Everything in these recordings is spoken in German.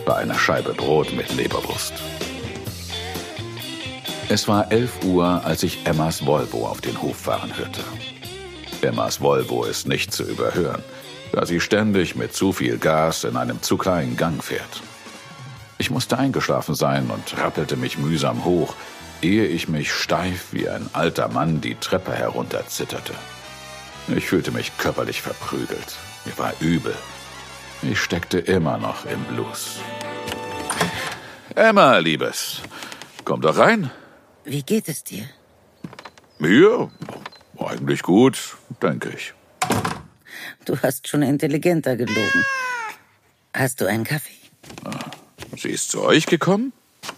war eine Scheibe Brot mit Leberwurst. Es war 11 Uhr, als ich Emmas Volvo auf den Hof fahren hörte. Emmas Volvo ist nicht zu überhören, da sie ständig mit zu viel Gas in einem zu kleinen Gang fährt. Ich musste eingeschlafen sein und rappelte mich mühsam hoch, ehe ich mich steif wie ein alter Mann die Treppe herunterzitterte. Ich fühlte mich körperlich verprügelt. Mir war übel. Ich steckte immer noch im Blues. Emma, Liebes, komm doch rein. Wie geht es dir? Mir? Eigentlich gut, denke ich. Du hast schon intelligenter gelogen. Hast du einen Kaffee? Sie ist zu euch gekommen?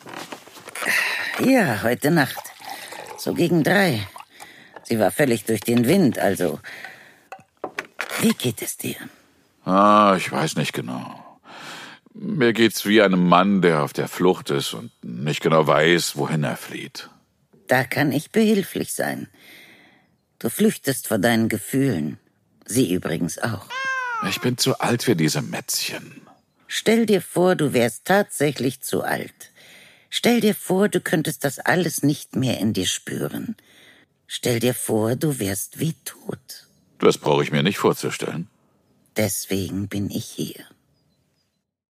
Ja, heute Nacht. So gegen 3. Sie war völlig durch den Wind, also... Wie geht es dir? Ich weiß nicht genau. Mir geht's wie einem Mann, der auf der Flucht ist und nicht genau weiß, wohin er flieht. Da kann ich behilflich sein. Du flüchtest vor deinen Gefühlen. Sie übrigens auch. Ich bin zu alt für diese Mätzchen. Stell dir vor, du wärst tatsächlich zu alt. Stell dir vor, du könntest das alles nicht mehr in dir spüren. Stell dir vor, du wärst wie tot. Das brauche ich mir nicht vorzustellen. Deswegen bin ich hier.